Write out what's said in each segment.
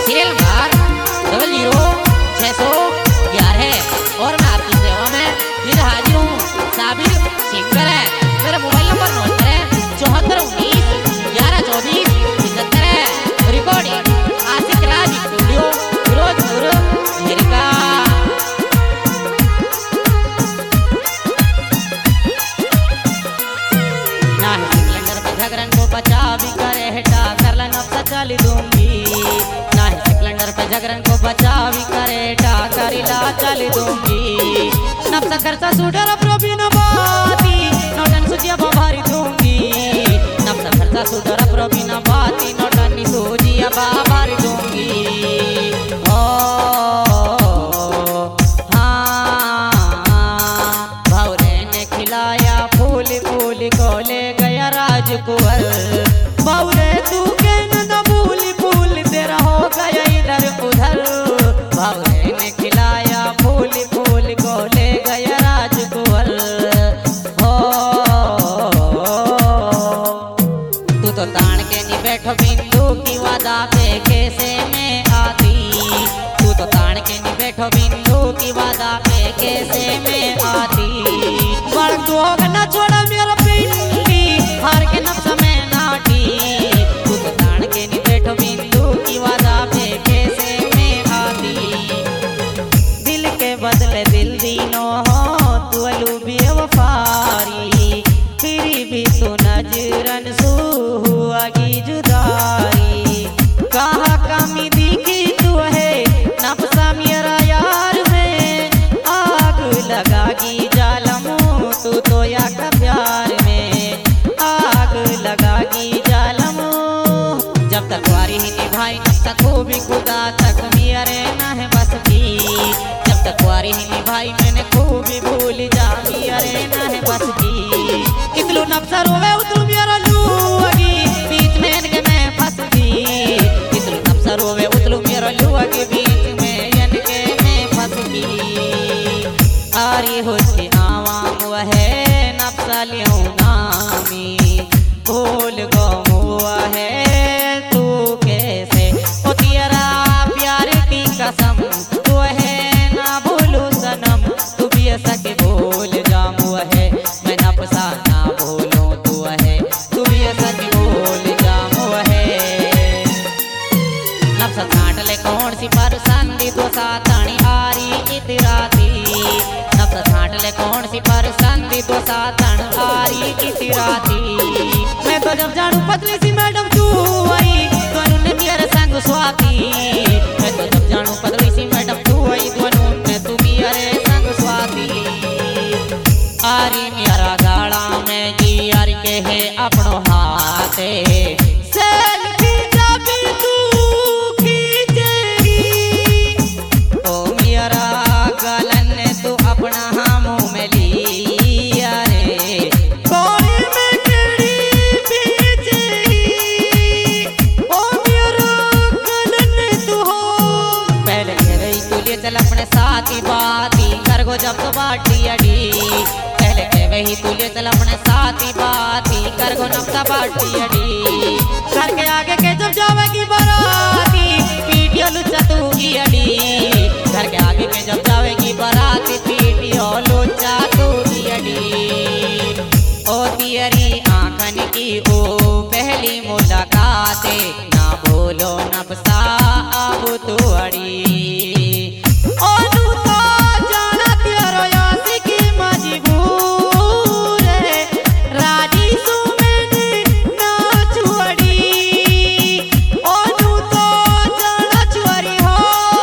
Serial number 00611 और मैं आपकी सेवा में फिर हाजिर हूँ। साबिर सिंगर है। मेरा मोबाइल नंबर नोट करें 7419112475 है। Recording Ashiq Raj studio Firozpur America. ना है सिलेंडर पे झगड़न को बचा भी करे हटा कर ला नफ्सा चल दूंगी। ना है सिलेंडर पे झगड़न को बचा भी करे हटा कर ला चल दूंगी। नफ्सा खर्चा सुडर प्रोबी न बाती नोटन सुजिया बाभारी दूंगी। नफ्सा खर्चा सुडर प्रोबी न बाती नोटन सुजिया बाभारी दूंगी। ओ हाँ भौरे ने खिलाया फूल फूल को ले गया राजकुंवर। भौरे तू के न भूल फूल तेरा हो गया इधर उधर। भौरे ने खिलाया फूल फूल को ले गया राजकुंवर। हो तू तो तान के नहीं बैठो बिंदु की वादा पे कैसे में आती। तू तो तान के नहीं बैठो बिंदु की वादा पे कैसे में आती। बड़ तू होगा ना छोड़ा मेरा पिंडी हार के नफ्स में नाटी। तू तो तान के नहीं बैठो बिंदु की वादा पे कैसे में आती। दिल के बदले दिल दीनो हो तू अलूबी वफारी। फिर भी तू नजरन सुहागी जुदाई। कहाँ कमी दिखी तू है नफ्सा मेरा यार में। आग लगागी जालमू तू तो या का प्यार में। आग लगागी जालमू जब तक वारी ही निभाई नफ्सा खूबी खुदा तक मेरे ना है बस की। जब तक वारी ही निभाई मैंने खूबी भूल जा मेरे ना है बस की। इतलू नफ्सा रोवे उतलू मेरा लूगी बीच में इनके मैं फंस गई। इतलू नफ्सा रोवे उतलू मेरा लूगी बीच में इनके मैं फंस गई। आरी होती आवाम वह नफ्सा लियो नामी भूल गो मुआ है तू कैसे। ओ तेरा प्यार की कसम तू है ना भूलू सनम। तू भी ऐसा के भूल जामू है मैं नफ्सा ना भूलूं तू है। तू भी ऐसा के भूल जामू है। नफ्सा छाट ले कौन सी परसंदी तो सातानी आरी इतराती। नफ्सा छाट ले कौन सी परसंदी तो सातन आरी इतराती। मैं तो जब जानू पतली सी मैडम तू आई दोनों ने मेरे संग स्वाती। मैं तो जब जानू पतली सी मैडम तू आई दोनों ने तू मेरे संग स्वाती। आरी मेरा गाड़ा में जी यार के है अपनो हाथे। सेल्फी जब तू खींचेगी ओ मेरा गलन तू अपना हामों में लिया रे। कोने में केड़ी बेचेगी ओ मेरा गलन तू हो। पहले कह रही तू ले चल अपने साथी बाती कर गो जब तो बाटी अड़ी। पहले कह वही तू ले चल अपने साथी बाती कर गो नफ्सा बाटी अड़ी। घर के आगे के जब जावेगी बराती पीटियो लुच्चा तू की अड़ी। घर के आगे के जब जावेगी बराती पीटियो लुच्चा तू की अड़ी। ओ तेरी आंखन की ओ पहली मुलाकाते ना बोलो नफ्सा अब तू अड़ी। ओ तू तो जाना तेरो यासी की मजबूर है राजी सू मैंने ना छुड़ी। ओ तू तो जाना छुरी हो।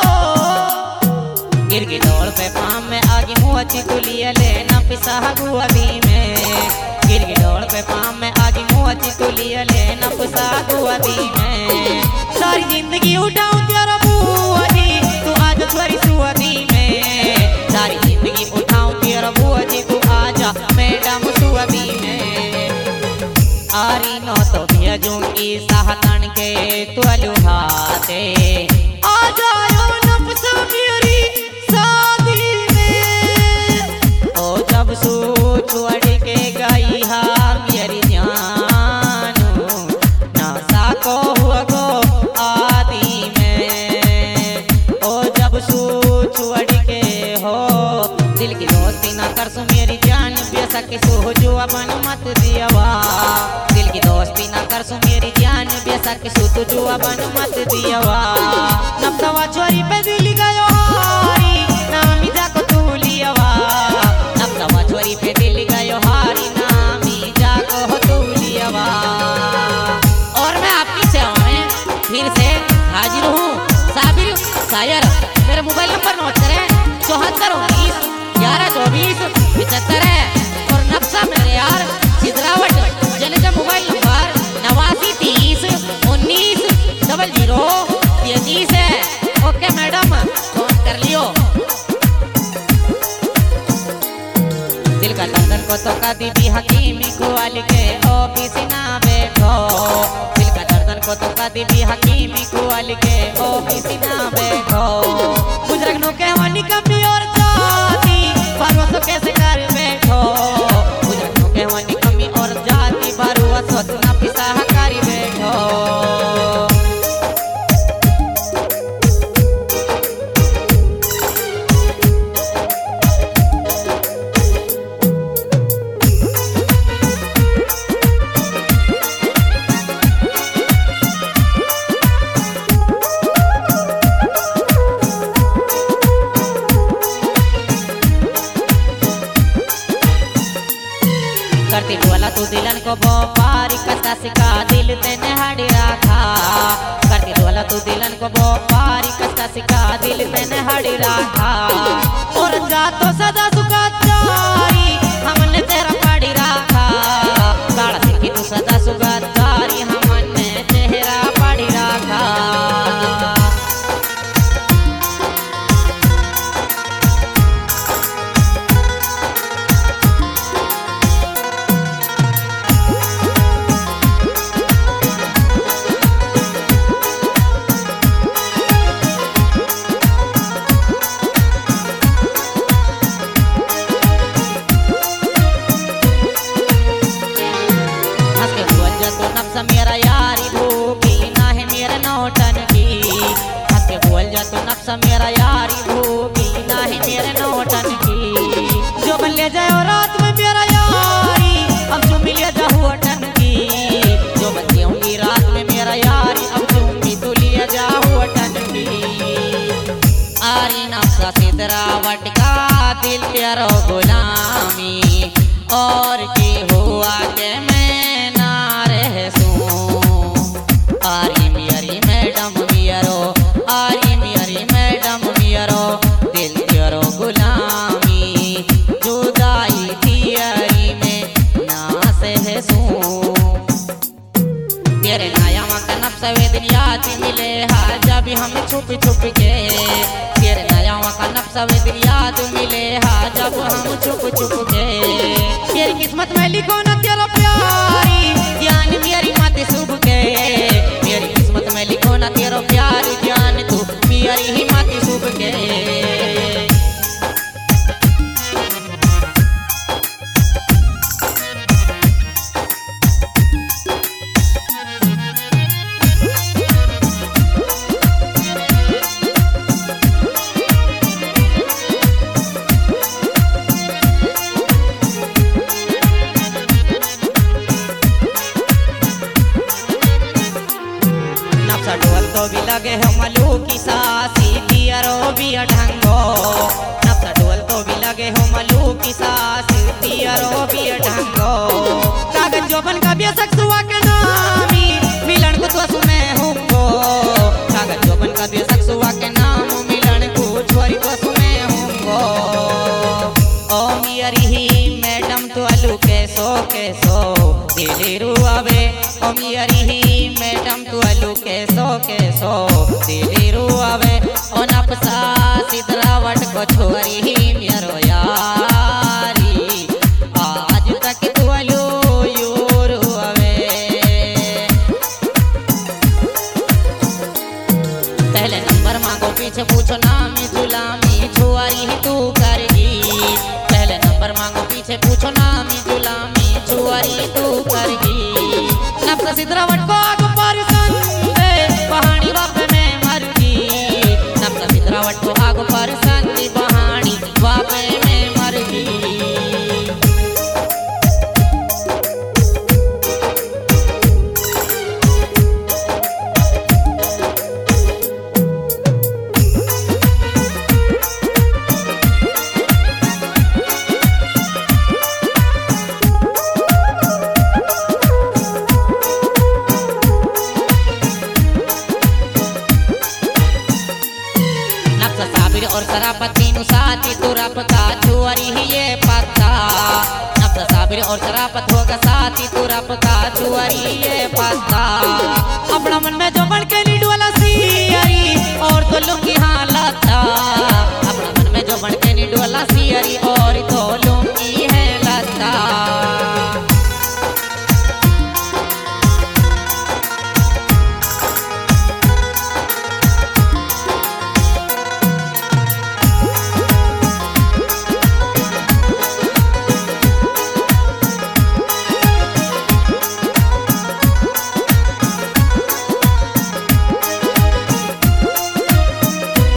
गिर की दौड़ पे पाम में आगे मुँह अच्छी तुलिया ले नफ्सा गुआबी में। गिर की दौड़ पे पाम में आगे मुँह अच्छी तुलिया ले नफ्सा गुआबी में। सारी जिंदगी उठाऊं तेरा बुआ जी तू आज छोरी सुअदी में। सारी जिंदगी उठाऊं तेरा बुआ जी तू आजा मैडम सुअदी में। आरी नो तो भेजूंगी साहतन के तू लुहाते। आ जाओ नफ्सा मेरी शादी में। ओ जब सू छोड़ के गई हा मेरी जानू ना सा को हुआ गो आदि में। की सूत जुआ बन मत दियवा नफसवा छोरी पे दिल गयो हारी नामी जाको तू लियवा नफसवा छोरी पे दिल गयो हारी नामी जाको तू लियवा। और मैं आपकी सेवा में फिर से हाजिर हूँ साबिर शायर। मेरा मोबाइल नंबर नोट करें 7419112475 है और नक्शा मेरे यार सिद्धरावट जनेजा मोबाइल नंबर 8930190033 है। ओके मैडम फोन कर लियो। दिल का दर्दन को तो का दीबी हकीमी को वाल के ऑफिस ना बैठो दिल का दर्दन को तो का दीबी हकीमी को वाल के ऑफिस ना बैठो बुजुर्गों के वानी कमी और जाती भरोसा कैसे कर बैठो बुजुर्गों के वानी कमी और जाती भरोसा ना पिसा कर बैठो। करती वाला तू दिलन को बोपारी कसा सिका दिल तेने हाड़ी रखा करती वाला तू दिलन को बोपारी कसा सिका दिल तेने हाड़ी रखा और जा तो सदा सुखा जारी हमने तेरा पाड़ी रखा गाड़ा सिखी तू सदा सुखा जारी हमने तेरा पाड़ी रखा। तो नफ्सा मेरा यारी भूखी ना है मेरा नौटन की हंस के बोल जा तो नफ्सा मेरा यारी भूखी ना है मेरे नौटन की जो बन ले जाए और रात में मेरा यारी अब जो मिल जाओ अटन की जो बन जाऊंगी रात में मेरा यारी अब जो भी तो लिया जाओ अटन की। आरी नफ्सा सिद्धरावट का दिल तेरा गुलामी और की हुआ के आरी मैडम मियरो दिल तेरो गुलामी जुदाई तियरी में ना से है सू तेरे नया मका नफ्स वे दिन याद मिले हा जब हम छुप छुप के तेरे नया मका नफ्स वे दिन याद मिले हा जब हम छुप छुप के तेरी किस्मत में लिखो ना तेरा प्यारी जान मेरी मत शुभ के मेरी किस्मत में लिखो ना तेरा प्यार जान तू मेरी ही मत शुभ के। तो भी लगे हो मलू की सासी दियरो भी ढंगो नफ्सा डोल तो भी लगे हो मलू की सासी दियरो भी ढंगो कागज जोबन का बेशक सुआ के नामी मिलन को तो सुने होंगो कागज जोबन का बेशक सुआ के नाम मिलन को छोरी तो सुने होंगो। ओ मियरी ही मैडम तो अलू कैसो दिली रुआवे ओ मियरी ही मैडम तू अलू कैसो दिली रुआवे ओ नफसा सिद्धरावट को छोरी ही मेरो यारी आज तक तू अलू यू रुआवे। पहले नंबर मांगो पीछे पूछो नाम जुलामी छुआई ही तू करेगी पहले नंबर मांगो पीछे पूछो नाम जुलामी छुआई तू करेगी। नफसा सिद्धरावट को आगो परसन दे कहानी वापे में मरगी नफसा सिद्धरावट को आगो परसन दे कहानी वापे में मरगी। और शराबती नु साथी तू रब का चुअरी ही ये पत्ता नफ्स साबिर और शराबत होगा साथी तू रब का चुअरी ये पत्ता अपना मन